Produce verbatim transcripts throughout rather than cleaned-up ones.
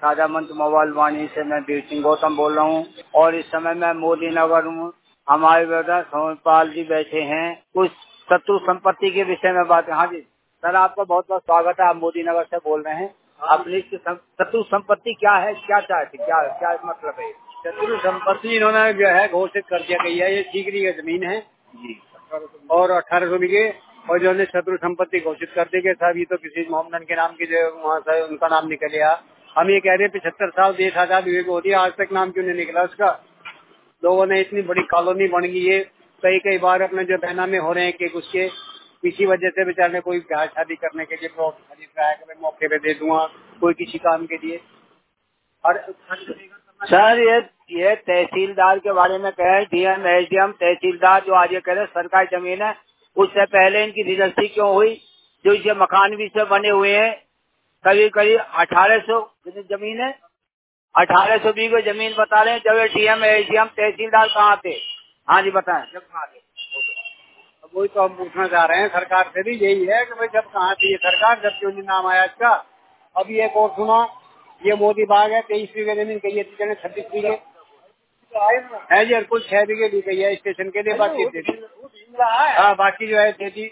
साझा मंच मोबाइल वाणी से मैं वीर सिंह गौतम बोल रहा हूँ और इस समय मैं मोदी नगर हूँ। हमारे ब्रदर सोमपाल जी बैठे हैं, कुछ शत्रु संपत्ति के विषय में बात। हाँ जी सर, आपका बहुत बहुत स्वागत है। आप मोदी नगर से बोल रहे हैं। अपनी शत्रु संपत्ति क्या है, क्या चाहती, क्या क्या मतलब है? शत्रु संपत्ति इन्होंने जो है घोषित कर दिया गई है। ये सीकरी की जमीन है जी और अठारह सौ बीघे और जो है शत्रु संपत्ति घोषित कर दी गई। साहब ये तो किसी मोहम्मदन के नाम की जो वहाँ से उनका नाम निकल गया। हम ये कह रहे हैं पचहत्तर साल देश आजाद हुए को होती है, आज तक नाम क्यों नहीं निकला उसका। लोगों ने इतनी बड़ी कॉलोनी बन गई है, कई कई बार अपने जो बैनामे हो रहे हैं कि उसके किसी वजह से बेचारे कोई ब्याह शादी करने के लिए प्लॉट खरीद रहा है कि मैं मौके पे दे दूंगा कोई किसी काम के लिए। और सर ये ये तहसीलदार के बारे में कह रहे डीएम एसडीएम तहसीलदार जो आज ये कह रहे सरकारी जमीन है, उससे पहले इनकी रजिस्ट्री क्यों हुई? जो इसे मकान भी से बने हुए हैं, करीब करीब अठारह सौ जमीन है, अठारह सौ बीघे जमीन बता रहे हैं। जब ये डीएम एसडीएम तहसीलदार कहाँ थे? हाँ जी बताएं, जब कहाँ थे? वही तो हम पूछना चाह रहे हैं सरकार से भी, यही है कि भाई जब कहाँ थी ये सरकार, जब क्यों नहीं नाम आया इसका। अभी एक और सुना, ये मोदी बाग है, तेईस बीघे जमीन कही है, छत्तीस बीघे है जी, और कुल छह बीघे दी गई है स्टेशन के लिए। बाकी हाँ बाकी जो है तेजी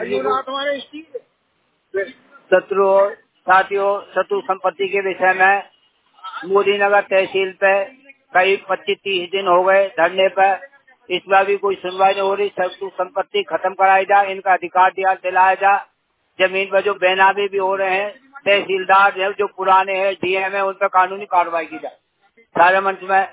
शत्रु साथियों, शत्रु संपत्ति के विषय में मोदी नगर तहसील पे करीब पच्चीस तीस दिन हो गए धरने पर, इस बार भी कोई सुनवाई नहीं हो रही। शत्रु संपत्ति खत्म कराई जाए, इनका अधिकार दिया दिलाया जाए। जमीन पर जो बेनामी भी हो रहे हैं, तहसीलदार जो पुराने हैं, डीएम है, उन पर कानूनी कार्रवाई की जाए। सारे मंच में